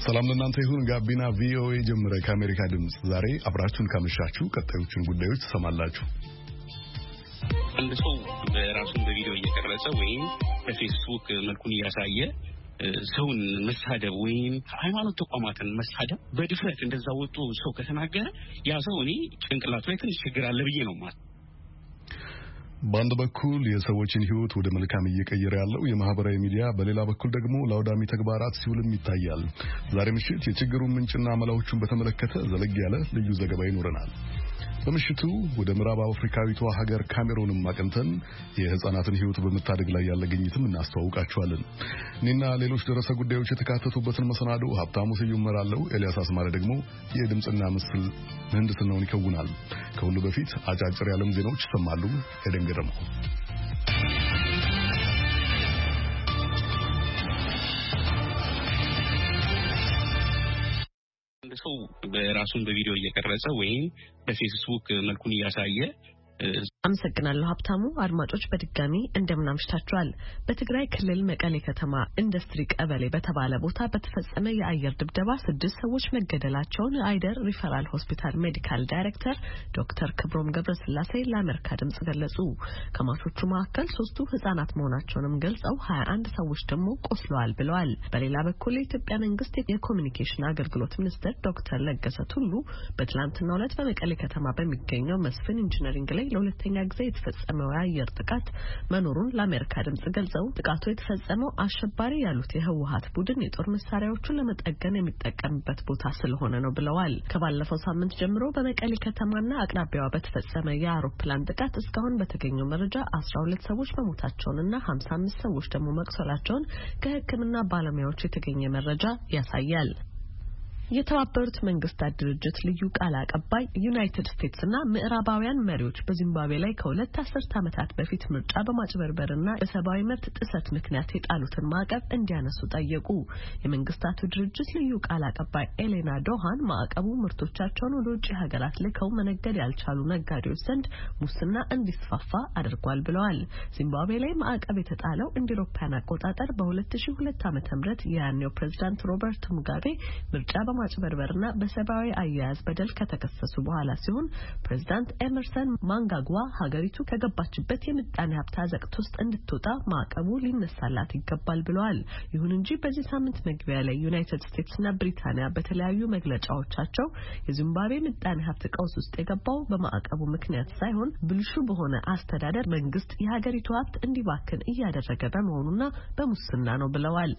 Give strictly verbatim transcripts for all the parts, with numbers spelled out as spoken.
ሰላም ለእናንተ ይሁን። ጋቢና ቪኦኤ ጀመረ። ከአሜሪካ ድምጽ ዛሬ አብራችሁን ካመሻችሁ ቀጣዮችን ጉዳዮች ተሰማላችሁ። አንድ ሰው በራሱን በቪዲዮ እየቀረጸ ወይም በፌስቡክ መልኩን እያሳየ ሰውን መሳደብ ወይም ሃይማኖት ተቋማትን መሳደብ በድፍረት እንደዛ ወጥቶ ሰው ከተናገረ ያ ሰው እኔ ጭንቅላቱ ላይ ትንሽ ችግር አለ ብዬ ነው ማለት። በአንድ በኩል የሰዎችን ሕይወት ወደ መልካም እየቀየረ ያለው የማህበራዊ ሚዲያ፣ በሌላ በኩል ደግሞ ለአውዳሚ ተግባራት ሲውልም ይታያል። ዛሬ ምሽት የችግሩን ምንጭና መላዎቹን በተመለከተ ዘለግ ያለ ልዩ ዘገባ ይኖረናል። በምሽቱ ወደ ምዕራብ አፍሪካዊቷ ሀገር ካሜሩንም አቅንተን የህፃናትን ሕይወት በመታደግ ላይ ያለ ግኝትም እናስተዋውቃችኋለን። እኔና ሌሎች ደረሰ ጉዳዮች የተካተቱበትን መሰናዶ ሀብታሙ ስዩም እመራለሁ። ኤልያስ አስማረ ደግሞ የድምጽና ምስል ምህንድስናውን ይከውናል። ከሁሉ በፊት አጫጭር የዓለም ዜናዎች ይሰማሉ። ኤደን ገረመው። ሰው በራሱን በቪዲዮ እየቀረጸ ወይም በፌስቡክ መልኩን እያሳየ አመሰግናለሁ ሀብታሙ። አድማጮች በድጋሚ እንደምን አምሽታችኋል። በትግራይ ክልል መቀሌ ከተማ ኢንዱስትሪ ቀበሌ በተባለ ቦታ በተፈጸመ የአየር ድብደባ ስድስት ሰዎች መገደላቸውን የአይደር ሪፈራል ሆስፒታል ሜዲካል ዳይሬክተር ዶክተር ክብሮም ገብረስላሴ ለአሜሪካ ድምጽ ገለጹ። ከሟቾቹ መካከል ሶስቱ ህጻናት መሆናቸውንም ገልጸው ሀያ አንድ ሰዎች ደግሞ ቆስለዋል ብለዋል። በሌላ በኩል የኢትዮጵያ መንግስት የኮሚኒኬሽን አገልግሎት ሚኒስትር ዶክተር ለገሰ ቱሉ በትላንትናው ዕለት በመቀሌ ከተማ በሚገኘው መስፍን ኢንጂነሪንግ ላይ ለሁለተኛ ጊዜ የተፈጸመው የአየር ጥቃት መኖሩን ለአሜሪካ ድምጽ ገልጸው ጥቃቱ የተፈጸመው አሸባሪ ያሉት የህወሓት ቡድን የጦር መሳሪያዎችን ለመጠገን የሚጠቀምበት ቦታ ስለሆነ ነው ብለዋል። ከባለፈው ሳምንት ጀምሮ በመቀሌ ከተማና አቅራቢያዋ በተፈጸመ የአውሮፕላን ጥቃት እስካሁን በተገኘው መረጃ አስራ ሁለት ሰዎች መሞታቸውንና ሀምሳ አምስት ሰዎች ደግሞ መቁሰላቸውን ከሕክምና ባለሙያዎች የተገኘ መረጃ ያሳያል። የተባበሩት መንግስታት ድርጅት ልዩ ቃል አቀባይ ዩናይትድ ስቴትስና ምዕራባውያን መሪዎች በዚምባብዌ ላይ ከሁለት አስርት ዓመታት በፊት ምርጫ በማጭበርበርና በሰብአዊ መብት ጥሰት ምክንያት የጣሉትን ማዕቀብ እንዲያነሱ ጠየቁ። የመንግስታቱ ድርጅት ልዩ ቃል አቀባይ ኤሌና ዶሃን ማዕቀቡ ምርቶቻቸውን ወደ ውጭ ሀገራት ልከው መነገድ ያልቻሉ ነጋዴዎች ዘንድ ሙስና እንዲስፋፋ አድርጓል ብለዋል። ዚምባብዌ ላይ ማዕቀብ የተጣለው እንደ አውሮፓውያን አቆጣጠር በሁለት ሺህ ሁለት ዓመተ ምህረት የያኔው ፕሬዝዳንት ሮበርት ሙጋቤ ምርጫ ማጭበርበርና በሰብአዊ አያያዝ በደል ከተከሰሱ በኋላ ሲሆን ፕሬዝዳንት ኤመርሰን ማንጋግዋ ሀገሪቱ ከገባችበት የምጣኔ ሀብት አዘቅት ውስጥ እንድትወጣ ማዕቀቡ ሊነሳላት ይገባል ብለዋል። ይሁን እንጂ በዚህ ሳምንት መግቢያ ላይ ዩናይትድ ስቴትስና ብሪታንያ በተለያዩ መግለጫዎቻቸው የዚምባብዌ ምጣኔ ሀብት ቀውስ ውስጥ የገባው በማዕቀቡ ምክንያት ሳይሆን ብልሹ በሆነ አስተዳደር መንግስት የሀገሪቱ ሀብት እንዲባክን እያደረገ በመሆኑና በሙስና ነው ብለዋል።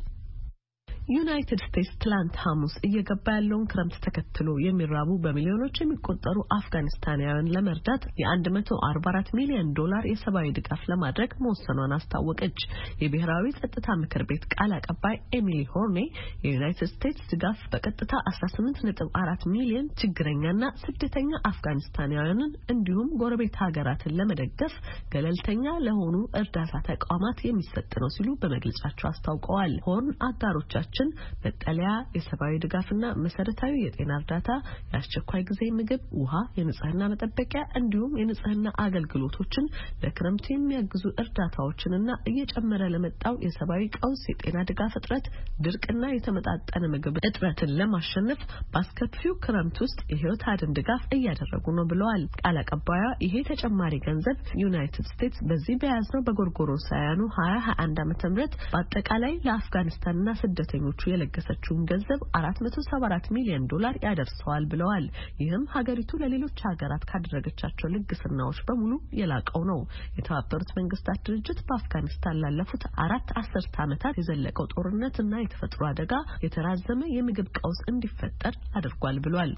ዩናይትድ ስቴትስ ትላንት ሐሙስ እየገባ ያለውን ክረምት ተከትሎ የሚራቡ በሚሊዮኖች የሚቆጠሩ አፍጋኒስታናውያን ለመርዳት የ144 ሚሊዮን ዶላር የሰብአዊ ድጋፍ ለማድረግ መወሰኗን አስታወቀች። የብሔራዊ ጸጥታ ምክር ቤት ቃል አቀባይ ኤሚሊ ሆርኔ የዩናይትድ ስቴትስ ድጋፍ በቀጥታ አስራ ስምንት ነጥብ አራት ሚሊዮን ችግረኛና ስደተኛ አፍጋኒስታናውያንን እንዲሁም ጎረቤት ሀገራትን ለመደገፍ ገለልተኛ ለሆኑ እርዳታ ተቋማት የሚሰጥ ነው ሲሉ በመግለጫቸው አስታውቀዋል። ሆርን አጋሮቻቸው መጠለያ፣ የሰብአዊ ድጋፍና መሰረታዊ የጤና እርዳታ፣ የአስቸኳይ ጊዜ ምግብ፣ ውሃ፣ የንጽህና መጠበቂያ እንዲሁም የንጽህና አገልግሎቶችን ለክረምቱ የሚያግዙ እርዳታዎችንና እየጨመረ ለመጣው የሰብአዊ ቀውስ የጤና ድጋፍ እጥረት፣ ድርቅና የተመጣጠነ ምግብ እጥረትን ለማሸነፍ በአስከፊው ክረምት ውስጥ የህይወት አድን ድጋፍ እያደረጉ ነው ብለዋል። ቃል አቀባዩ ይሄ ተጨማሪ ገንዘብ ዩናይትድ ስቴትስ በዚህ በያዝነው በጎርጎሮሳውያኑ ሀያ ሀያ አንድ ዓመተ ምህረት በአጠቃላይ ለአፍጋኒስታንና ስደተኞች የለገሰችውን ገንዘብ አራት መቶ ሰባ አራት ሚሊዮን ዶላር ያደርሰዋል ብለዋል። ይህም ሀገሪቱ ለሌሎች ሀገራት ካደረገቻቸው ልግስናዎች በሙሉ የላቀው ነው። የተባበሩት መንግስታት ድርጅት በአፍጋኒስታን ላለፉት አራት አስርት ዓመታት የዘለቀው ጦርነትና የተፈጥሮ አደጋ የተራዘመ የምግብ ቀውስ እንዲፈጠር አድርጓል ብሏል።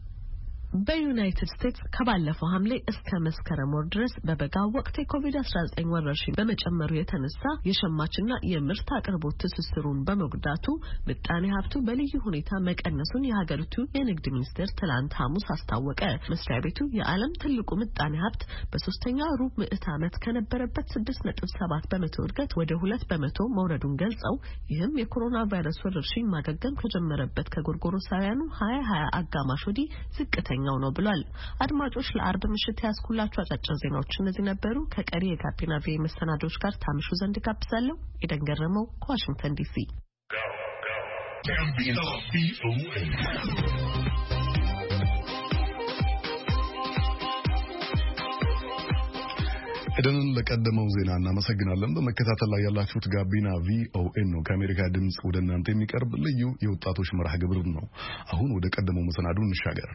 በዩናይትድ ስቴትስ ከባለፈው ሐምሌ እስከ መስከረም ወር ድረስ በበጋው ወቅት የኮቪድ አስራ ዘጠኝ ወረርሽኝ በመጨመሩ የተነሳ የሸማችና የምርት አቅርቦት ትስስሩን በመጉዳቱ ምጣኔ ሀብቱ በልዩ ሁኔታ መቀነሱን የሀገሪቱ የንግድ ሚኒስቴር ትላንት ሐሙስ አስታወቀ። መስሪያ ቤቱ የዓለም ትልቁ ምጣኔ ሀብት በሶስተኛው ሩብ ምዕተ ዓመት ከነበረበት ስድስት ነጥብ ሰባት በመቶ እድገት ወደ ሁለት በመቶ መውረዱን ገልጸው ይህም የኮሮና ቫይረስ ወረርሽኝ ማገገም ከጀመረበት ከጎርጎሮሳውያኑ ሀያ ሀያ አጋማሽ ወዲህ ዝቅተኛ ነው ብሏል። አድማጮች ለአርብ ምሽት ያስኩላችሁ አጫጭር ዜናዎች እነዚህ ነበሩ። ከቀሪ የጋቢና ቪ መሰናዶች ጋር ታምሹ ዘንድ ጋብዛለሁ። ኤደን ገረመው ከዋሽንግተን ዲሲ ጋቢና ቪኦኤ ኤደንን ለቀደመው ዜና እናመሰግናለን። በመከታተል ላይ ያላችሁት ጋቢና ቪኦኤ ነው። ከአሜሪካ ድምጽ ወደ እናንተ የሚቀርብ ልዩ የወጣቶች መርሃ ግብር ነው። አሁን ወደ ቀደመው መሰናዱ እንሻገር።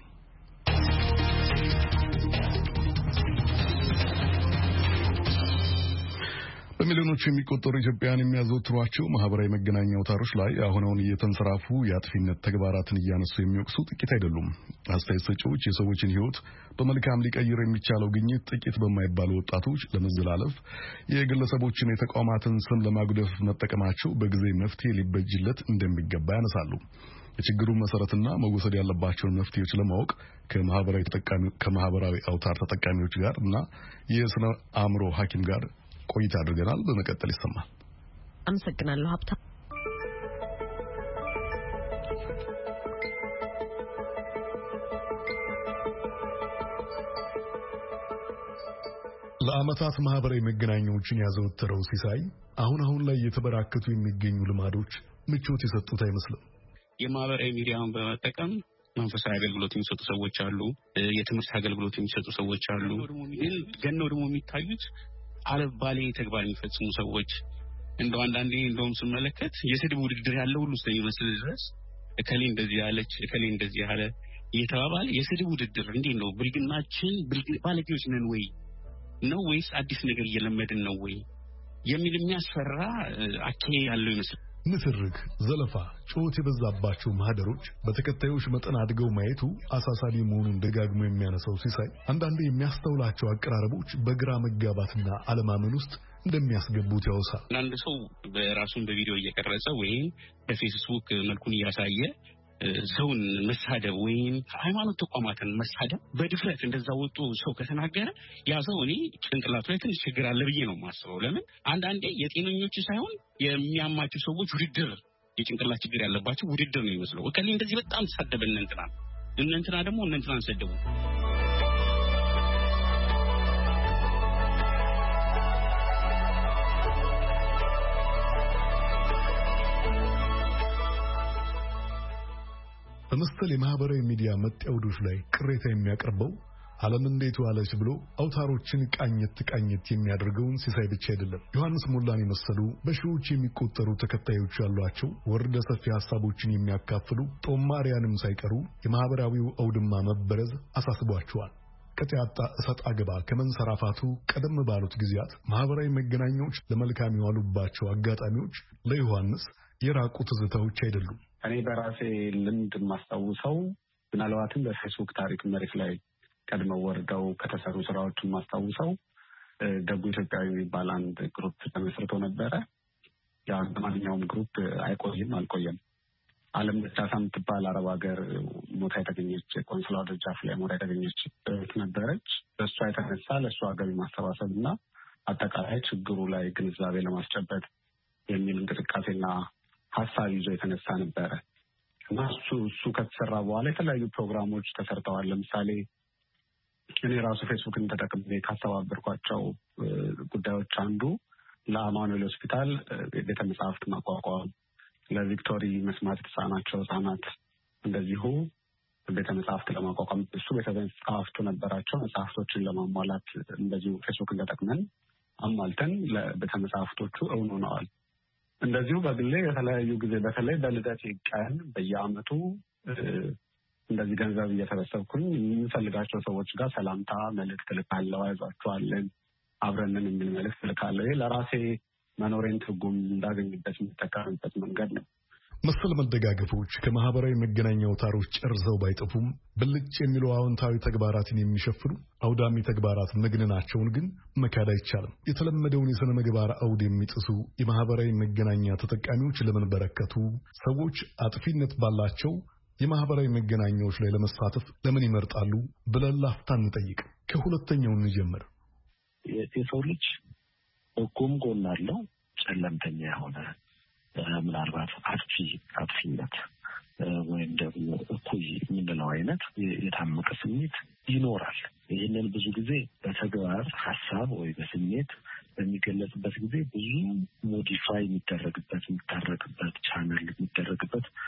በሚሊዮኖች የሚቆጠሩ ኢትዮጵያውያን የሚያዘወትሯቸው ማህበራዊ መገናኛ አውታሮች ላይ አሁን እየተንሰራፉ የአጥፊነት ተግባራትን እያነሱ የሚወቅሱ ጥቂት አይደሉም። አስተያየት ሰጪዎች የሰዎችን ሕይወት በመልካም ሊቀይር የሚቻለው ግኝት ጥቂት በማይባሉ ወጣቶች ለመዘላለፍ የግለሰቦችን የተቋማትን ስም ለማጉደፍ መጠቀማቸው በጊዜ መፍትሄ ሊበጅለት እንደሚገባ ያነሳሉ። የችግሩ መሰረትና መወሰድ ያለባቸውን መፍትሄዎች ለማወቅ ከማህበራዊ ተጠቃሚ ከማህበራዊ አውታር ተጠቃሚዎች ጋር እና የስነ አእምሮ ሐኪም ጋር ቆይታ አድርገናል። በመቀጠል ይሰማል። አመሰግናለሁ ሀብታም። ለዓመታት ማህበራዊ መገናኛዎችን ያዘወተረው ሲሳይ አሁን አሁን ላይ የተበራከቱ የሚገኙ ልማዶች ምቾት የሰጡት አይመስልም። የማህበራዊ ሚዲያን በመጠቀም መንፈሳዊ አገልግሎት የሚሰጡ ሰዎች አሉ፣ የትምህርት አገልግሎት የሚሰጡ ሰዎች አሉ። ግን ገነው ደግሞ የሚታዩት አለባሌ ተግባር የሚፈጽሙ ሰዎች እንደው አንዳንዴ እንደውም ስመለከት የስድብ ውድድር ያለው ሁሉ ስለሚመስል ድረስ እከሌ እንደዚህ ያለች እከሌ እንደዚህ ያለ እየተባባለ የስድብ ውድድር እንዴት ነው? ብልግናችን ባለጌዎች ነን ወይ ነው ወይስ አዲስ ነገር እየለመድን ነው ወይ የሚል የሚያስፈራ አካሄድ ያለው ይመስል ንትርክ፣ ዘለፋ፣ ጩኸት የበዛባቸው ማህደሮች በተከታዮች መጠን አድገው ማየቱ አሳሳቢ መሆኑን ደጋግሞ የሚያነሳው ሲሳይ አንዳንዴ የሚያስተውላቸው አቀራረቦች በግራ መጋባትና አለማመን ውስጥ እንደሚያስገቡት ያወሳል። አንድ ሰው በራሱን በቪዲዮ እየቀረጸ ወይም በፌስቡክ መልኩን እያሳየ ሰውን መሳደብ ወይም ሃይማኖት ተቋማትን መሳደብ በድፍረት እንደዛ ወጡ ሰው ከተናገረ ያ ሰው እኔ ጭንቅላቱ ላይ ትንሽ ችግር አለ ብዬ ነው የማስበው። ለምን አንዳንዴ የጤነኞቹ ሳይሆን የሚያማቸው ሰዎች ውድድር የጭንቅላት ችግር ያለባቸው ውድድር ነው የሚመስለው። እከሌ እንደዚህ በጣም ተሳደበ እንንትና እንንትና ደግሞ እንንትናን ሰደቡ። በመሰል የማህበራዊ ሚዲያ መጣውዶች ላይ ቅሬታ የሚያቀርበው ዓለም እንዴት ዋለች ብሎ አውታሮችን ቃኘት ቃኘት የሚያደርገውን ሲሳይ ብቻ አይደለም። ዮሐንስ ሞላን የመሰሉ በሺዎች የሚቆጠሩ ተከታዮች ያሏቸው ወርደ ሰፊ ሐሳቦችን የሚያካፍሉ ጦማሪያንም ሳይቀሩ የማህበራዊው አውድማ መበረዝ አሳስቧቸዋል። ከቲያጣ እሰጥ አገባ ከመንሰራፋቱ ቀደም ባሉት ጊዜያት ማህበራዊ መገናኛዎች ለመልካም የዋሉባቸው አጋጣሚዎች ለዮሐንስ የራቁ ትዝታዎች አይደሉም። እኔ በራሴ ልምድ ማስታውሰው ምናልባትም በፌስቡክ ታሪክ መሬት ላይ ቀድመው ወርደው ከተሰሩ ስራዎችን ማስታውሰው ደጉ ኢትዮጵያዊ የሚባል አንድ ግሩፕ ተመስርቶ ነበረ። ያ ማንኛውም ግሩፕ አይቆይም አልቆየም። ዓለም ደቻሳ የምትባል አረብ ሀገር ሞታ የተገኘች ቆንስላ ደጃፍ ላይ ሞታ የተገኘች ነበረች። በእሷ የተነሳ ለእሷ ገቢ ማሰባሰብ እና አጠቃላይ ችግሩ ላይ ግንዛቤ ለማስጨበጥ የሚል እንቅስቃሴና ሀሳብ ይዞ የተነሳ ነበረ እና እሱ እሱ ከተሰራ በኋላ የተለያዩ ፕሮግራሞች ተሰርተዋል። ለምሳሌ እኔ ራሱ ፌስቡክን ተጠቅሜ ካስተባበርኳቸው ጉዳዮች አንዱ ለአማኑኤል ሆስፒታል ቤተ መጻሕፍት ማቋቋም፣ ለቪክቶሪ መስማት የተሳናቸው ህጻናት እንደዚሁ ቤተ መጻሕፍት ለማቋቋም እሱ ቤተ መጻሕፍቱ ነበራቸው። መጽሐፍቶችን ለማሟላት እንደዚሁ ፌስቡክን ተጠቅመን አሟልተን ለቤተ መጻሕፍቶቹ እውን ሆነዋል። እንደዚሁ በግሌ የተለያዩ ጊዜ በተለይ በልደት ቀን በየአመቱ እንደዚህ ገንዘብ እየተበሰብኩኝ የምፈልጋቸው ሰዎች ጋር ሰላምታ መልእክት ልካለሁ። አይዟችኋለን አብረንን የሚል መልእክት ልካለሁ። ይሄ ለራሴ መኖሬን ትርጉም እንዳገኝበት የምጠቀምበት መንገድ ነው። መሰል መደጋገፎች ከማህበራዊ መገናኛ አውታሮች ጨርሰው ባይጠፉም ብልጭ የሚሉ አዎንታዊ ተግባራትን የሚሸፍኑ አውዳሚ ተግባራት መግነናቸውን ግን መካድ አይቻልም። የተለመደውን የሥነ ምግባር አውድ የሚጥሱ የማህበራዊ መገናኛ ተጠቃሚዎች ለምን በረከቱ? ሰዎች አጥፊነት ባላቸው የማህበራዊ መገናኛዎች ላይ ለመሳተፍ ለምን ይመርጣሉ ብለን ላፍታ እንጠይቅ። ከሁለተኛው እንጀምር። የሰው ልጅ በጎም ጎን አለው፣ ጨለምተኛ የሆነ ምናልባት አጥፊ አጥፊነት ወይም ደግሞ እኩይ የምንለው አይነት የታመቀ ስሜት ይኖራል። ይህንን ብዙ ጊዜ በተግባር ሀሳብ ወይ በስሜት በሚገለጽበት ጊዜ ብዙ ሞዲፋይ የሚደረግበት የሚታረቅበት ቻናል የሚደረግበት ብዙ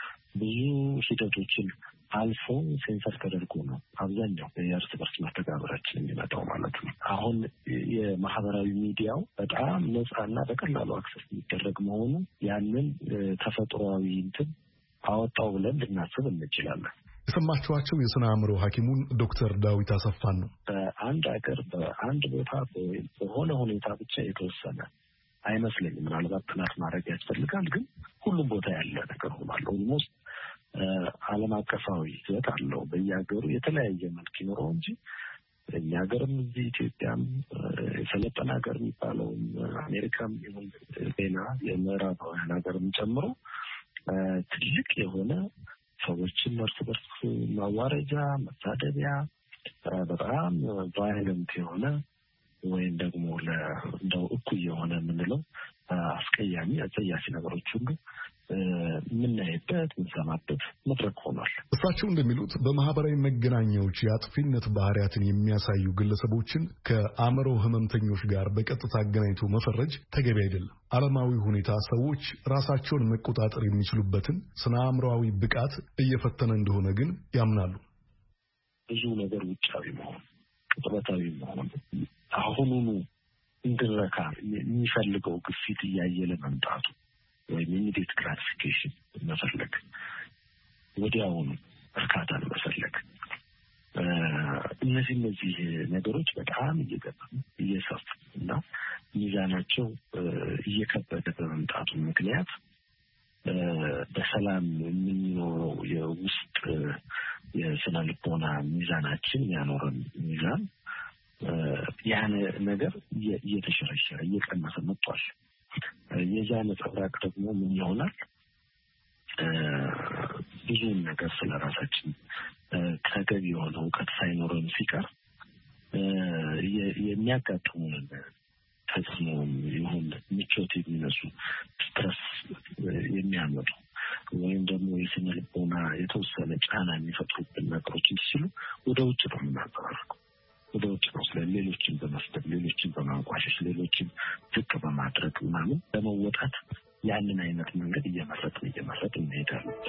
ብዙ ሂደቶችን አልፎ ሴንሰር ተደርጎ ነው አብዛኛው የእርስ በርስ መተጋበራችን የሚመጣው ማለት ነው። አሁን የማህበራዊ ሚዲያው በጣም ነፃና በቀላሉ አክሰስ የሚደረግ መሆኑ ያንን ተፈጥሯዊ እንትን አወጣው ብለን ልናስብ እንችላለን። የሰማችኋቸው የስነ አእምሮ ሐኪሙን ዶክተር ዳዊት አሰፋን ነው። በአንድ ሀገር በአንድ ቦታ በሆነ ሁኔታ ብቻ የተወሰነ አይመስለኝም። ምናልባት ጥናት ማድረግ ያስፈልጋል፣ ግን ሁሉም ቦታ ያለ ነገር ሆኗል። ኦልሞስት ዓለም አቀፋዊ ይዘት አለው። በየሀገሩ የተለያየ መልክ ይኖረው እንጂ እኛ ሀገርም እዚህ ኢትዮጵያም የሰለጠነ ሀገር የሚባለው አሜሪካም ይሁን ሌላ የምዕራባውያን ሀገርም ጨምሮ ትልቅ የሆነ ሰዎችን እርስ በርስ ማዋረጃ፣ መሳደቢያ፣ በጣም ቫይለንት የሆነ ወይም ደግሞ ለእንደው እኩይ የሆነ የምንለው አስቀያሚ አጸያፊ ነገሮች ሁሉ የምናይበት የምንሰማበት መድረክ ሆኗል። እሳቸው እንደሚሉት በማህበራዊ መገናኛዎች የአጥፊነት ባህሪያትን የሚያሳዩ ግለሰቦችን ከአእምሮ ህመምተኞች ጋር በቀጥታ አገናኝቶ መፈረጅ ተገቢ አይደለም። ዓለማዊ ሁኔታ ሰዎች ራሳቸውን መቆጣጠር የሚችሉበትን ስነ አእምሮአዊ ብቃት እየፈተነ እንደሆነ ግን ያምናሉ። ብዙ ነገር ውጫዊ መሆን፣ ቅጥበታዊ መሆን፣ አሁኑኑ እንድረካ የሚፈልገው ግፊት እያየለ መምጣቱ ወይም ኢሚዲየት ግራቲፊኬሽን መፈለግ፣ ወዲያውኑ እርካታን መፈለግ፣ እነዚህ እነዚህ ነገሮች በጣም እየገቡ እየሰፉ እና ሚዛናቸው እየከበደ በመምጣቱ ምክንያት በሰላም የምንኖረው የውስጥ የስነ ልቦና ሚዛናችን ያኖረን ሚዛን ያን ነገር እየተሸረሸረ እየቀነሰ መጥቷል። የዛ ነጸብራቅ ደግሞ ምን ይሆናል? ብዙውን ነገር ስለራሳችን ተገቢ የሆነ እውቀት ሳይኖረን ሲቀር የሚያጋጥሙን ተጽዕኖም ይሁን ምቾት የሚነሱ ስትረስ የሚያመጡ ወይም ደግሞ የስነ ልቦና የተወሰነ ጫና የሚፈጥሩብን ነገሮች ሲሉ ወደ ውጭ ነው የምናንጸባርቀው። ወደ ውጭ ነው ስለ ሌሎችን በመስደብ ሌሎችን በማንቋሸሽ ሌሎችን ዝቅ በማድረግ ምናምን ለመወጣት ያንን አይነት መንገድ እየመረጥን እየመረጥን እንሄዳለን።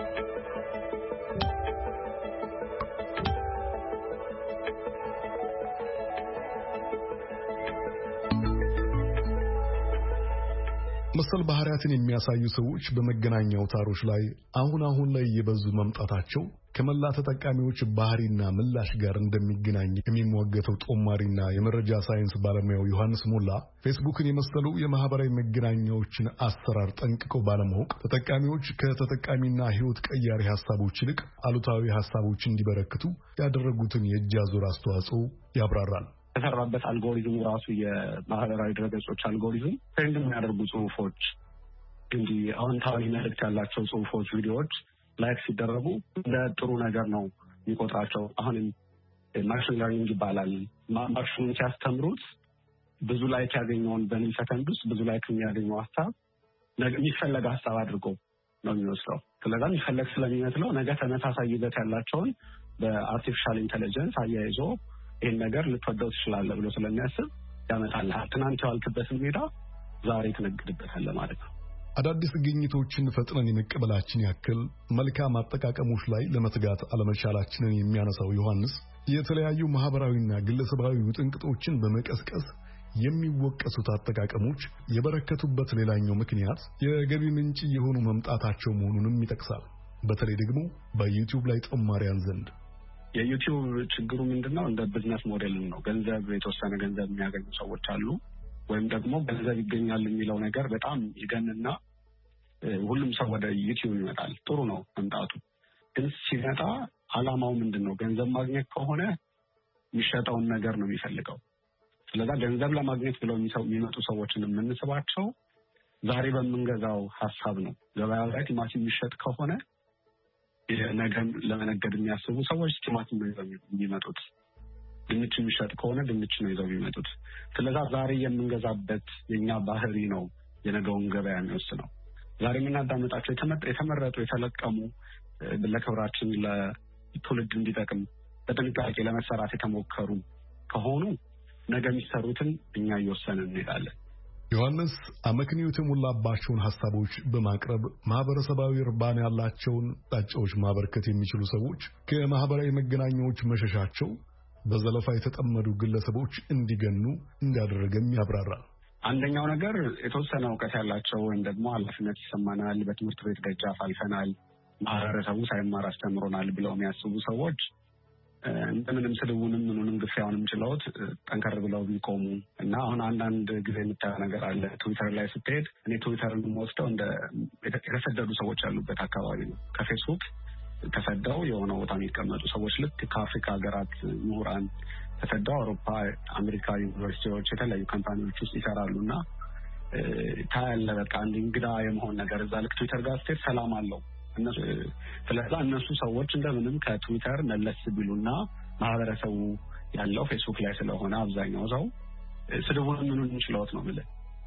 መሰል ባህሪያትን የሚያሳዩ ሰዎች በመገናኛ አውታሮች ላይ አሁን አሁን ላይ እየበዙ መምጣታቸው ከመላ ተጠቃሚዎች ባህሪና ምላሽ ጋር እንደሚገናኝ የሚሟገተው ጦማሪና የመረጃ ሳይንስ ባለሙያው ዮሐንስ ሞላ ፌስቡክን የመሰሉ የማህበራዊ መገናኛዎችን አሰራር ጠንቅቀው ባለማወቅ ተጠቃሚዎች ከተጠቃሚና ሕይወት ቀያሪ ሐሳቦች ይልቅ አሉታዊ ሐሳቦች እንዲበረክቱ ያደረጉትን የእጅ አዙር አስተዋጽኦ ያብራራል። የተሰራበት አልጎሪዝም ራሱ የማህበራዊ ድረገጾች አልጎሪዝም ትሬንድ የሚያደርጉ ጽሁፎች እንዲህ አዎንታዊ መልዕክት ያላቸው ጽሁፎች፣ ቪዲዮዎች ላይክ ሲደረጉ እንደ ጥሩ ነገር ነው የሚቆጥራቸው። አሁንም ማሽን ለርኒንግ ይባላል። ማሽኑን ሲያስተምሩት ብዙ ላይክ ያገኘውን በሚል ሰከንድ ውስጥ ብዙ ላይክ የሚያገኘው ሀሳብ የሚፈለግ ሀሳብ አድርጎ ነው የሚወስደው። ስለዚህ የሚፈለግ ስለሚመስለው ነገ ተመሳሳይ ይዘት ያላቸውን በአርቲፊሻል ኢንተለጀንስ አያይዞ ይህን ነገር ልትወደው ትችላለህ ብሎ ስለሚያስብ ያመጣልሃል። ትናንት የዋልክበትን ሜዳ ዛሬ ትነግድበታለህ ማለት ነው። አዳዲስ ግኝቶችን ፈጥነን የመቀበላችን ያክል መልካም አጠቃቀሞች ላይ ለመትጋት አለመቻላችንን የሚያነሳው ዮሐንስ የተለያዩ ማህበራዊና ግለሰባዊ ውጥንቅጦችን በመቀስቀስ የሚወቀሱት አጠቃቀሞች የበረከቱበት ሌላኛው ምክንያት የገቢ ምንጭ የሆኑ መምጣታቸው መሆኑንም ይጠቅሳል። በተለይ ደግሞ በዩቲዩብ ላይ ጦማሪያን ዘንድ የዩቲዩብ ችግሩ ምንድነው? እንደ ቢዝነስ ሞዴል ነው። ገንዘብ የተወሰነ ገንዘብ የሚያገኙ ሰዎች አሉ፣ ወይም ደግሞ ገንዘብ ይገኛል የሚለው ነገር በጣም ይገንና ሁሉም ሰው ወደ ዩቲዩብ ይመጣል። ጥሩ ነው መምጣቱ፣ ግን ሲመጣ አላማው ምንድነው? ገንዘብ ማግኘት ከሆነ የሚሸጠውን ነገር ነው የሚፈልገው። ስለዚህ ገንዘብ ለማግኘት ብለው የሚመጡ ሰዎችን የምንስባቸው ዛሬ በምንገዛው ሀሳብ ነው። ገበያ ላይ ቲማቲም የሚሸጥ ከሆነ ነገም ለመነገድ የሚያስቡ ሰዎች ቲማቲም ነው ይዘው የሚመጡት። ድንች የሚሸጥ ከሆነ ድንች ነው ይዘው የሚመጡት። ስለዚህ ዛሬ የምንገዛበት የኛ ባህሪ ነው የነገውን ገበያ የሚወስነው። ዛሬ የምናዳምጣቸው የተመረጡ የተለቀሙ ለክብራችን ለትውልድ እንዲጠቅም በጥንቃቄ ለመሰራት የተሞከሩ ከሆኑ ነገ የሚሰሩትን እኛ እየወሰንን እንሄዳለን። ዮሐንስ አመክንዮ የተሞላባቸውን ሐሳቦች በማቅረብ ማህበረሰባዊ እርባና ያላቸውን ጣጫዎች ማበርከት የሚችሉ ሰዎች ከማህበራዊ መገናኛዎች መሸሻቸው በዘለፋ የተጠመዱ ግለሰቦች እንዲገኑ እንዳደረገም ያብራራል። አንደኛው ነገር የተወሰነ እውቀት ያላቸው ወይም ደግሞ ኃላፊነት ይሰማናል፣ በትምህርት ቤት ደጃፍ አልፈናል፣ ማህበረሰቡ ሳይማር አስተምሮናል ብለው የሚያስቡ ሰዎች እንደምንም ስድቡንም ምኑንም ግፊያውንም ችለውት ጠንከር ብለው ቢቆሙ እና አሁን አንዳንድ ጊዜ የምታየው ነገር አለ። ትዊተር ላይ ስትሄድ እኔ ትዊተርን የምወስደው እንደ የተሰደዱ ሰዎች ያሉበት አካባቢ ነው። ከፌስቡክ ተሰደው የሆነ ቦታ የሚቀመጡ ሰዎች ልክ ከአፍሪካ ሀገራት ምሁራን ተሰደው አውሮፓ፣ አሜሪካ ዩኒቨርሲቲዎች፣ የተለያዩ ካምፓኒዎች ውስጥ ይሰራሉ እና ታያለ በቃ አንድ እንግዳ የመሆን ነገር እዛ ልክ ትዊተር ጋር ስትሄድ ሰላም አለው። ስለዚህ እነሱ ሰዎች እንደምንም ከትዊተር መለስ ቢሉና ማህበረሰቡ ያለው ፌስቡክ ላይ ስለሆነ አብዛኛው ሰው ስድቡን ምኑን እንችለውት ነው ማለት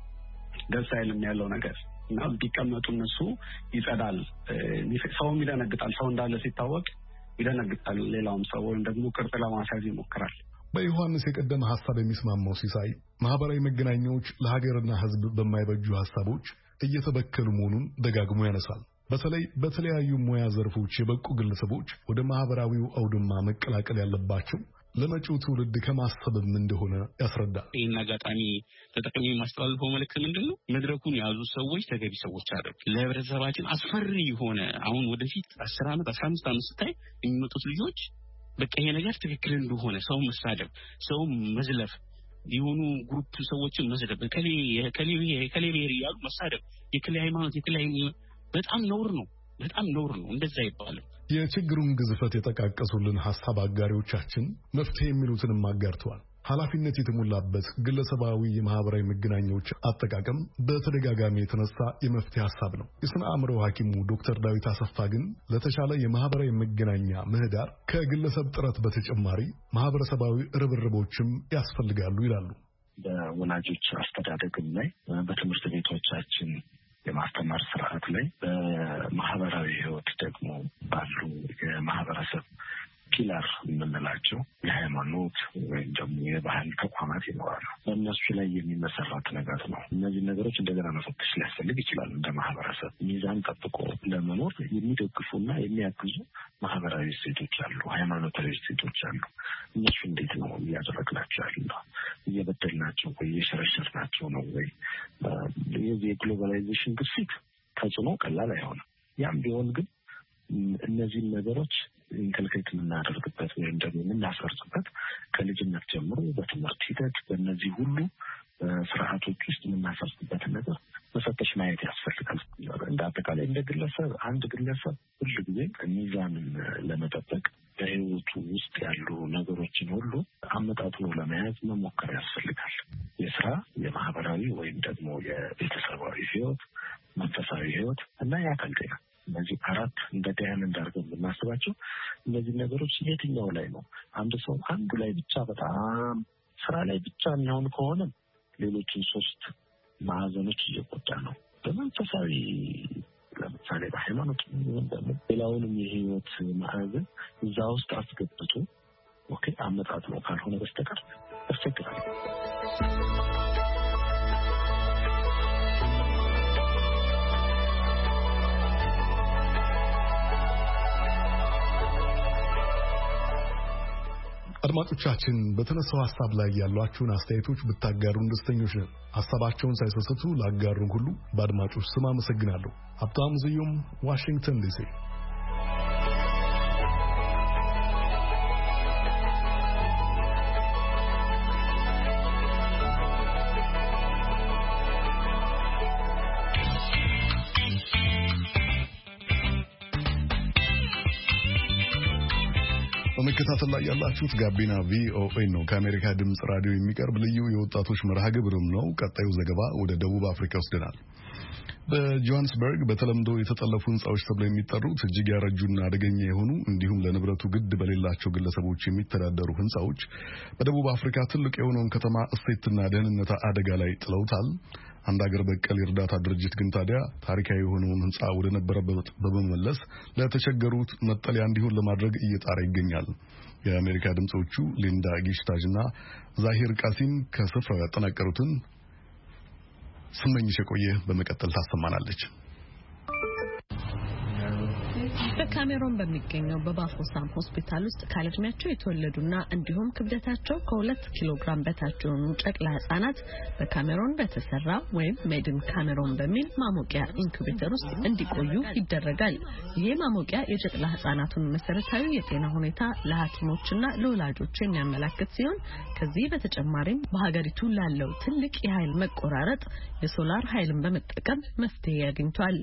ደስ አይልም ያለው ነገር እና ቢቀመጡ እነሱ ይጸዳል። ሰውም ይደነግጣል። ሰው እንዳለ ሲታወቅ ይደነግጣል። ሌላውም ሰው ወይም ደግሞ ቅርጽ ለማስያዝ ይሞክራል። በዮሐንስ የቀደመ ሐሳብ የሚስማማው ሲሳይ ማህበራዊ መገናኛዎች ለሀገርና ሕዝብ በማይበጁ ሐሳቦች እየተበከሉ መሆኑን ደጋግሞ ያነሳል። በተለይ በተለያዩ ሙያ ዘርፎች የበቁ ግለሰቦች ወደ ማህበራዊው አውድማ መቀላቀል ያለባቸው ለመጪው ትውልድ ከማሰብም እንደሆነ ያስረዳል። ይህን አጋጣሚ ተጠቅሜ የማስተላልፈው መልእክት ምንድን ነው? መድረኩን የያዙ ሰዎች ተገቢ ሰዎች አይደሉም። ለህብረተሰባችን አስፈሪ የሆነ አሁን ወደፊት አስር ዓመት አስራ አምስት ዓመት ስታይ የሚመጡት ልጆች በቃ ይሄ ነገር ትክክል እንደሆነ ሰው መሳደብ፣ ሰው መዝለፍ፣ የሆኑ ግሩፕ ሰዎችን መስደብ፣ ከሌ ከሌ ከሌ ብሔር እያሉ መሳደብ፣ የከሌ ሃይማኖት የከሌ በጣም ነውር ነው። በጣም ነውር ነው። እንደዛ ይባላል። የችግሩን ግዝፈት የጠቃቀሱልን ሐሳብ አጋሪዎቻችን መፍትሄ የሚሉትንም አጋርተዋል። ኃላፊነት የተሞላበት ግለሰባዊ የማህበራዊ መገናኛዎች አጠቃቀም በተደጋጋሚ የተነሳ የመፍትሄ ሐሳብ ነው። የስነ አእምሮ ሐኪሙ ዶክተር ዳዊት አሰፋ ግን ለተሻለ የማህበራዊ መገናኛ ምህዳር ከግለሰብ ጥረት በተጨማሪ ማህበረሰባዊ ርብርቦችም ያስፈልጋሉ ይላሉ። በወላጆች አስተዳደግም ላይ በትምህርት ቤቶቻችን የማስተማር ስርዓት ላይ በማህበራዊ ህይወት ደግሞ ባሉ የማህበረሰብ ፒላር የምንላቸው የሃይማኖት ወይም ደግሞ የባህል ተቋማት ይኖራሉ። በእነሱ ላይ የሚመሰረት ነገር ነው። እነዚህ ነገሮች እንደገና መፈተሽ ሊያስፈልግ ይችላል። እንደ ማህበረሰብ ሚዛን ጠብቆ ለመኖር የሚደግፉና የሚያግዙ ማህበራዊ እሴቶች አሉ፣ ሃይማኖታዊ እሴቶች አሉ። እነሱ እንዴት ነው እያደረግናቸው ያለው? እየበደልናቸው ወይ እየሸረሸርናቸው ነው ወይ? የዚህ የግሎባላይዜሽን ግፊት ተጽዕኖ ቀላል አይሆንም። ያም ቢሆን ግን እነዚህን ነገሮች ኢንከልኬት የምናደርግበት ወይም ደግሞ የምናሰርጽበት ከልጅነት ጀምሮ በትምህርት ሂደት በእነዚህ ሁሉ ስርዓቶች ውስጥ የምናሰርጽበትን ነገር መፈተሽ ማየት ያስፈልጋል። እንደ አጠቃላይ እንደ ግለሰብ አንድ ግለሰብ ሁሉ ጊዜ ሚዛንን ለመጠበቅ በህይወቱ ውስጥ ያሉ ነገሮችን ሁሉ አመጣጥኖ ለመያዝ መሞከር ያስፈልጋል። የስራ የማህበራዊ ወይም ደግሞ የቤተሰባዊ ህይወት፣ መንፈሳዊ ህይወት እና የአካል ጤና እነዚህ አራት እንደ ዳያን እንዳርገን ብናስባቸው እነዚህ ነገሮች የትኛው ላይ ነው? አንድ ሰው አንዱ ላይ ብቻ በጣም ስራ ላይ ብቻ የሚሆን ከሆነ ሌሎችን ሶስት ማዕዘኖች እየጎዳ ነው። በመንፈሳዊ ለምሳሌ በሃይማኖት ደግሞ ሌላውንም የህይወት ማዕዘን እዛ ውስጥ አስገብቶ ኦኬ አመጣጥ ነው ካልሆነ በስተቀር ያስቸግራል። አድማጮቻችን በተነሳው ሐሳብ ላይ ያሏችሁን አስተያየቶች ብታጋሩን ደስተኞች ነን። ሐሳባቸውን ሳይሰስቱ ላጋሩን ሁሉ በአድማጮች ስም አመሰግናለሁ። ሀብታሙ ዝዩም ዋሽንግተን ዲሲ። በመከታተል ላይ ያላችሁት ጋቢና ቪኦኤ ነው። ከአሜሪካ ድምጽ ራዲዮ የሚቀርብ ልዩ የወጣቶች መርሃ ግብርም ነው። ቀጣዩ ዘገባ ወደ ደቡብ አፍሪካ ወስደናል። በጆሃንስበርግ በተለምዶ የተጠለፉ ህንጻዎች ተብለው የሚጠሩት እጅግ ያረጁና አደገኛ የሆኑ እንዲሁም ለንብረቱ ግድ በሌላቸው ግለሰቦች የሚተዳደሩ ህንጻዎች በደቡብ አፍሪካ ትልቅ የሆነውን ከተማ እሴትና ደህንነት አደጋ ላይ ጥለውታል። አንድ አገር በቀል የእርዳታ ድርጅት ግን ታዲያ ታሪካዊ የሆነውን ህንጻ ወደ ነበረበት በመመለስ ለተቸገሩት መጠለያ እንዲሆን ለማድረግ እየጣረ ይገኛል። የአሜሪካ ድምጾቹ ሊንዳ ጊሽታጅና ዛሂር ቃሲም ከስፍራው ያጠናቀሩትን ስመኝሽ የቆየ በመቀጠል ታሰማናለች። በካሜሮን በሚገኘው በባፎሳም ሆስፒታል ውስጥ ካለድሜያቸው የተወለዱና እንዲሁም ክብደታቸው ከሁለት ኪሎ ግራም በታች የሆኑ ጨቅላ ህጻናት በካሜሮን በተሰራ ወይም ሜድን ካሜሮን በሚል ማሞቂያ ኢንኩቤተር ውስጥ እንዲቆዩ ይደረጋል። ይህ ማሞቂያ የጨቅላ ህጻናቱን መሰረታዊ የጤና ሁኔታ ለሐኪሞችና ለወላጆች የሚያመላክት ሲሆን ከዚህ በተጨማሪም በሀገሪቱ ላለው ትልቅ የኃይል መቆራረጥ የሶላር ኃይልን በመጠቀም መፍትሄ ያገኝቷል።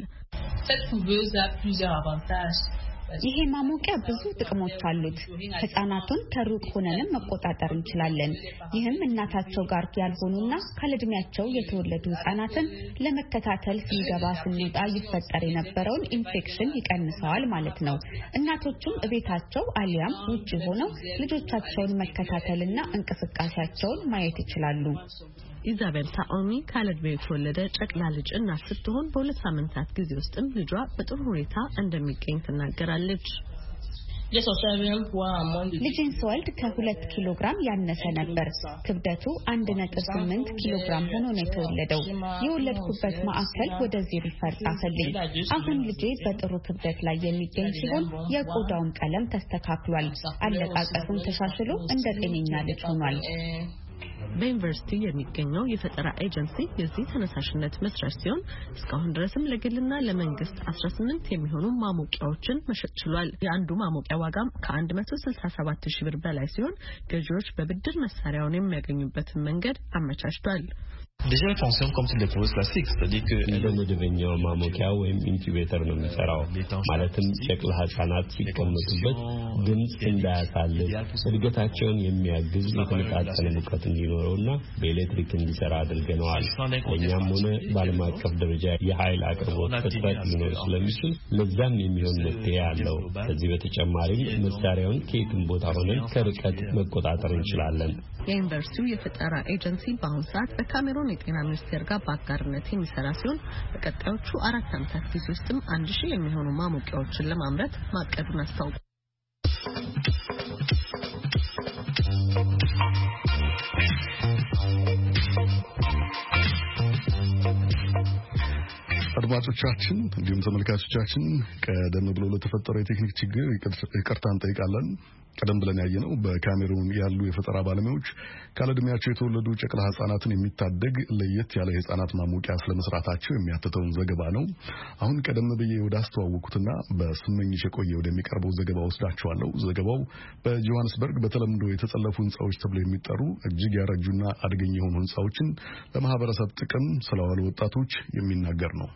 ይሄ ማሞቂያ ብዙ ጥቅሞች አሉት። ህፃናቱን ከሩቅ ሆነንም መቆጣጠር እንችላለን። ይህም እናታቸው ጋር ያልሆኑና ካለድሜያቸው የተወለዱ ህፃናትን ለመከታተል ስንገባ ስንወጣ ይፈጠር የነበረውን ኢንፌክሽን ይቀንሰዋል ማለት ነው። እናቶቹም እቤታቸው አሊያም ውጪ ሆነው ልጆቻቸውን መከታተልና እንቅስቃሴያቸውን ማየት ይችላሉ። ኢዛቤል ታኦሚ ካለድሜው የተወለደ ጨቅላ ልጅ እናት ስትሆን በሁለት ሳምንታት ጊዜ ውስጥም ልጇ በጥሩ ሁኔታ እንደሚገኝ ትናገራለች። ልጅን ስወልድ ከሁለት ኪሎ ግራም ያነሰ ነበር። ክብደቱ አንድ ነጥብ ስምንት ኪሎ ግራም ሆኖ ነው የተወለደው። የወለድኩበት ማዕከል ወደዚህ ሪፈር ጻፈልኝ። አሁን ልጄ በጥሩ ክብደት ላይ የሚገኝ ሲሆን የቆዳውን ቀለም ተስተካክሏል። አለቃቀሱም ተሻሽሎ እንደ ጤነኛ ልጅ ሆኗል። በዩኒቨርሲቲ የሚገኘው የፈጠራ ኤጀንሲ የዚህ ተነሳሽነት መስራች ሲሆን እስካሁን ድረስም ለግልና ለመንግስት አስራ ስምንት የሚሆኑ ማሞቂያዎችን መሸጥ ችሏል። የአንዱ ማሞቂያ ዋጋም ከአንድ መቶ ስልሳ ሰባት ሺህ ብር በላይ ሲሆን ገዢዎች በብድር መሳሪያውን የሚያገኙበትን መንገድ አመቻችቷል። déjà il fonctionne comme sur les produits classiques, c'est-à-dire que እንደ መደበኛው ማሞቂያ ወይም ኢንኩቤተር ነው የሚሰራው። ማለትም ጨቅላ ህጻናት ሲቀመጡበት ድምጽ እንዳያሳልፍ እድገታቸውን የሚያግዝ የተመጣጠነ ሙቀት እንዲኖረውና በኤሌክትሪክ እንዲሰራ አድርገነዋል። እኛም ሆነ በዓለም አቀፍ ደረጃ የኃይል አቅርቦት እጥረት ሊኖር ስለሚችል ለዛም የሚሆን መፍትሄ አለው። ከዚህ በተጨማሪም መሳሪያውን ከየትም ቦታ ሆነን ከርቀት መቆጣጠር እንችላለን። የዩኒቨርሲቲው የፈጠራ ኤጀንሲ በአሁኑ ሰዓት በካሜሮን የጤና ሚኒስቴር ጋር በአጋርነት የሚሰራ ሲሆን በቀጣዮቹ አራት ዓመታት ጊዜ ውስጥም አንድ ሺህ የሚሆኑ ማሞቂያዎችን ለማምረት ማቀዱን አስታውቋል። አድማጮቻችን እንዲሁም ተመልካቾቻችን ቀደም ብሎ ለተፈጠረው የቴክኒክ ችግር ይቅርታ እንጠይቃለን። ቀደም ብለን ያየነው በካሜሩን ያሉ የፈጠራ ባለሙያዎች ካለድሜያቸው የተወለዱ ጨቅላ ህጻናትን የሚታደግ ለየት ያለ የህጻናት ማሞቂያ ስለመስራታቸው የሚያትተውን ዘገባ ነው። አሁን ቀደም ብዬ ወደ አስተዋወቁትና በስመኝሽ የቆየ ወደሚቀርበው ዘገባ ወስዳችኋለሁ። ዘገባው በጆሃንስበርግ በተለምዶ የተጸለፉ ህንጻዎች ተብለው የሚጠሩ እጅግ ያረጁና አደገኛ የሆኑ ህንጻዎችን ለማህበረሰብ ጥቅም ስለዋሉ ወጣቶች የሚናገር ነው።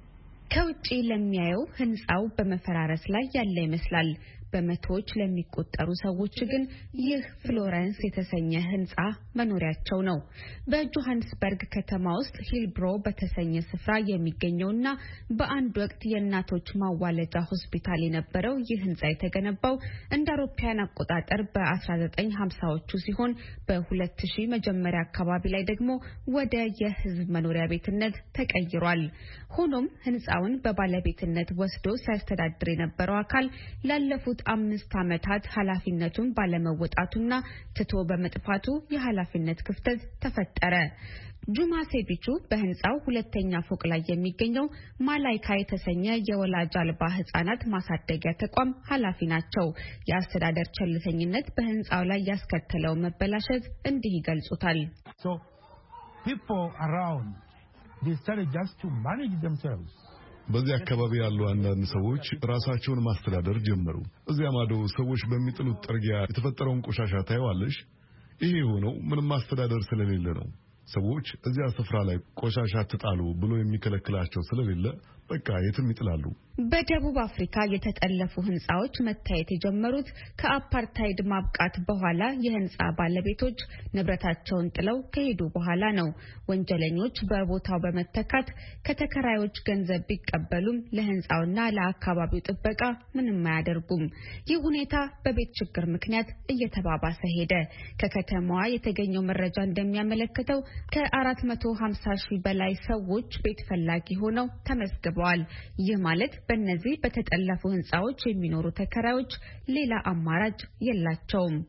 ከውጪ ለሚያየው ህንጻው በመፈራረስ ላይ ያለ ይመስላል። በመቶዎች ለሚቆጠሩ ሰዎች ግን ይህ ፍሎረንስ የተሰኘ ህንጻ መኖሪያቸው ነው። በጆሃንስበርግ ከተማ ውስጥ ሂልብሮ በተሰኘ ስፍራ የሚገኘውና በአንድ ወቅት የእናቶች ማዋለጃ ሆስፒታል የነበረው ይህ ህንጻ የተገነባው እንደ አውሮፓውያን አቆጣጠር በ19 ሀምሳዎቹ ሲሆን በሁለት ሺህ መጀመሪያ አካባቢ ላይ ደግሞ ወደ የህዝብ መኖሪያ ቤትነት ተቀይሯል። ሆኖም ህንጻውን በባለቤትነት ወስዶ ሲያስተዳድር የነበረው አካል ላለፉት አምስት ዓመታት ኃላፊነቱን ባለመወጣቱና ትቶ በመጥፋቱ የኃላፊነት ክፍተት ተፈጠረ። ጁማ ሴቢቹ በህንጻው ሁለተኛ ፎቅ ላይ የሚገኘው ማላይካ የተሰኘ የወላጅ አልባ ህጻናት ማሳደጊያ ተቋም ኃላፊ ናቸው። የአስተዳደር ቸልተኝነት በህንጻው ላይ ያስከተለው መበላሸት እንዲህ ይገልጹታል። So people around they started just to manage themselves. በዚህ አካባቢ ያሉ አንዳንድ ሰዎች ራሳቸውን ማስተዳደር ጀመሩ። እዚያ ማዶ ሰዎች በሚጥሉት ጥርጊያ የተፈጠረውን ቆሻሻ ታየዋለሽ። ይሄ የሆነው ምንም ማስተዳደር ስለሌለ ነው። ሰዎች እዚያ ስፍራ ላይ ቆሻሻ ትጣሉ ብሎ የሚከለክላቸው ስለሌለ በቃ የትም ይጥላሉ። በደቡብ አፍሪካ የተጠለፉ ህንጻዎች መታየት የጀመሩት ከአፓርታይድ ማብቃት በኋላ የህንጻ ባለቤቶች ንብረታቸውን ጥለው ከሄዱ በኋላ ነው። ወንጀለኞች በቦታው በመተካት ከተከራዮች ገንዘብ ቢቀበሉም ለህንጻውና ለአካባቢው ጥበቃ ምንም አያደርጉም። ይህ ሁኔታ በቤት ችግር ምክንያት እየተባባሰ ሄደ። ከከተማዋ የተገኘው መረጃ እንደሚያመለክተው ከአራት መቶ ሀምሳ ሺህ በላይ ሰዎች ቤት ፈላጊ ሆነው ተመዝግበዋል። ይህ ማለት በእነዚህ በተጠለፉ ህንጻዎች የሚኖሩ ተከራዮች ሌላ አማራጭ የላቸውም።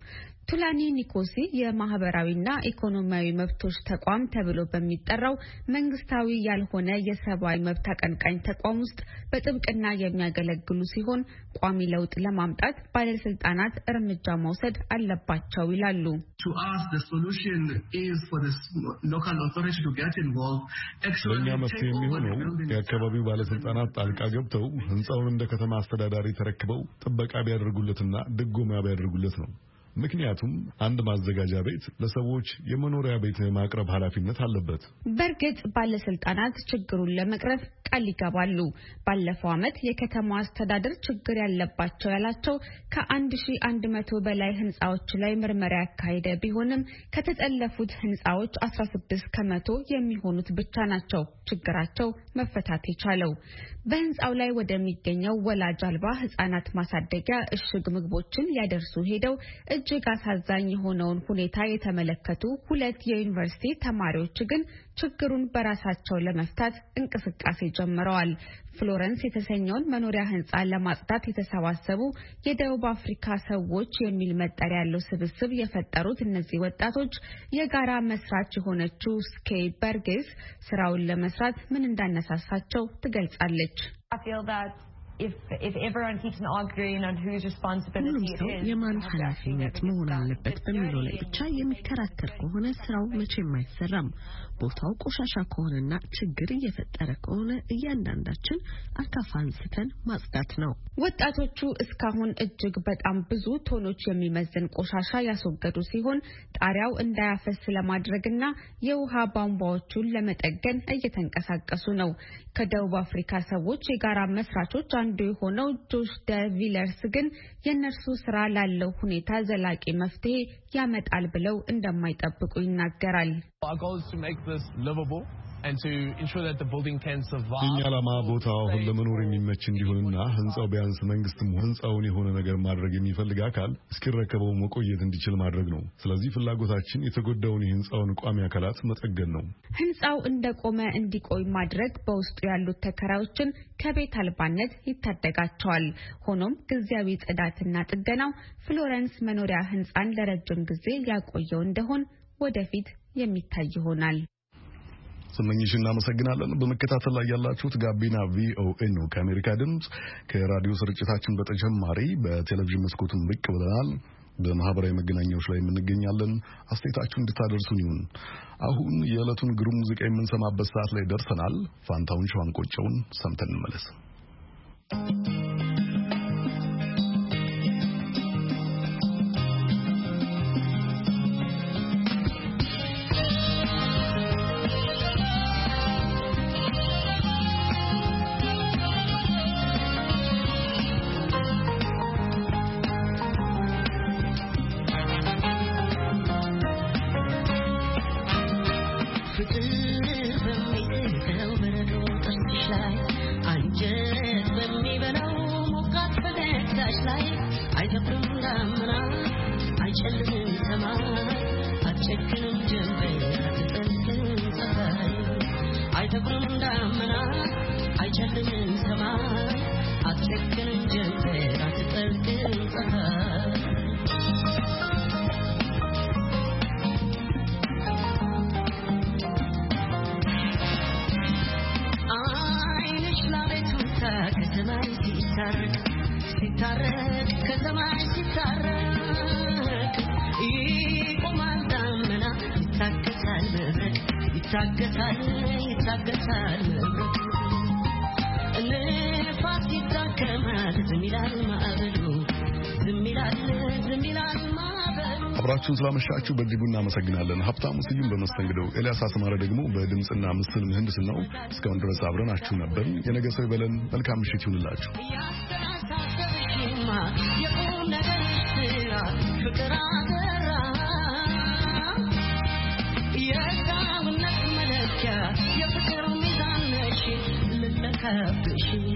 ቱላኒ ኒኮሲ የማህበራዊና ኢኮኖሚያዊ መብቶች ተቋም ተብሎ በሚጠራው መንግስታዊ ያልሆነ የሰብአዊ መብት አቀንቃኝ ተቋም ውስጥ በጥብቅና የሚያገለግሉ ሲሆን ቋሚ ለውጥ ለማምጣት ባለስልጣናት እርምጃ መውሰድ አለባቸው ይላሉ። ለእኛ መፍትሄ የሚሆነው የአካባቢው ባለስልጣናት ጣልቃ ገብተው ህንፃውን እንደ ከተማ አስተዳዳሪ ተረክበው ጥበቃ ቢያደርጉለትና ድጎማ ቢያደርጉለት ነው። ምክንያቱም አንድ ማዘጋጃ ቤት ለሰዎች የመኖሪያ ቤት ማቅረብ ኃላፊነት አለበት። በርግጥ ባለስልጣናት ችግሩን ለመቅረፍ ቃል ይገባሉ። ባለፈው ዓመት የከተማው አስተዳደር ችግር ያለባቸው ያላቸው ከአንድ ሺህ አንድ መቶ በላይ ህንጻዎች ላይ ምርመራ ያካሄደ ቢሆንም ከተጠለፉት ህንጻዎች አስራ ስድስት ከመቶ የሚሆኑት ብቻ ናቸው ችግራቸው መፈታት የቻለው። በህንጻው ላይ ወደሚገኘው ወላጅ አልባ ህጻናት ማሳደጊያ እሽግ ምግቦችን ሊያደርሱ ሄደው እጅግ አሳዛኝ የሆነውን ሁኔታ የተመለከቱ ሁለት የዩኒቨርሲቲ ተማሪዎች ግን ችግሩን በራሳቸው ለመፍታት እንቅስቃሴ ጀምረዋል። ፍሎረንስ የተሰኘውን መኖሪያ ህንጻ ለማጽዳት የተሰባሰቡ የደቡብ አፍሪካ ሰዎች የሚል መጠሪያ ያለው ስብስብ የፈጠሩት እነዚህ ወጣቶች የጋራ መስራች የሆነችው ስኬይ በርጌስ ስራውን ለመስራት ምን እንዳነሳሳቸው ትገልጻለች። If if everyone keeps on arguing on whose responsibility it is, የማን ኃላፊነት መሆን አለበት በሚለው ላይ ብቻ የሚከራከር ከሆነ ስራው መቼም አይሰራም። ቦታው ቆሻሻ ከሆነና ችግር እየፈጠረ ከሆነ እያንዳንዳችን አካፋ አንስተን ማጽዳት ነው። ወጣቶቹ እስካሁን እጅግ በጣም ብዙ ቶኖች የሚመዝን ቆሻሻ ያስወገዱ ሲሆን ጣሪያው እንዳያፈስ ለማድረግና የውሃ ቧንቧዎቹን ለመጠገን እየተንቀሳቀሱ ነው። ከደቡብ አፍሪካ ሰዎች የጋራ መስራቾች አንዱ የሆነው ጆሽ ደ ቪለርስ ግን የነርሱ ስራ ላለው ሁኔታ ዘላቂ መፍትሄ ያመጣል ብለው እንደማይጠብቁ ይናገራል። የኛ ዓላማ ቦታው አሁን ለመኖር የሚመች እንዲሆንና ህንጻው ቢያንስ መንግስትም ህንጻውን የሆነ ነገር ማድረግ የሚፈልግ አካል እስኪረከበው መቆየት እንዲችል ማድረግ ነው። ስለዚህ ፍላጎታችን የተጎዳውን የህንጻውን ቋሚ አካላት መጠገን ነው። ህንጻው እንደቆመ እንዲቆይ ማድረግ በውስጡ ያሉት ተከራዮችን ከቤት አልባነት ይታደጋቸዋል። ሆኖም ጊዜያዊ ጽዳትና ጥገናው ፍሎረንስ መኖሪያ ህንጻን ለረጅም ጊዜ ያቆየው እንደሆን ወደፊት የሚታይ ይሆናል። ስመኝሽ እናመሰግናለን። በመከታተል ላይ ያላችሁት ጋቢና ቪኦኤ ነው። ከአሜሪካ ድምጽ ከራዲዮ ስርጭታችን በተጨማሪ በቴሌቪዥን መስኮቱም ብቅ ብለናል። በማህበራዊ መገናኛዎች ላይ እንገኛለን። አስተያየታችሁን እንድታደርሱን ይሁን። አሁን የዕለቱን ግሩም ሙዚቃ የምንሰማበት ሰዓት ላይ ደርሰናል። ፋንታውን ሸዋንቆጨውን ሰምተን እንመለስ። አብራችሁን ስላመሻችሁ በእጅጉ እናመሰግናለን። ሀብታሙ ስዩም በመስተንግዶው፣ ኤልያስ አስማረ ደግሞ በድምጽና ምስል ምህንድስናው እስካሁን ድረስ አብረናችሁ ነበር። የነገ ሰው ይበለን። መልካም ምሽት ይሁንላችሁ። የፍቅር ሚዛን ነሽ ልለከብሽ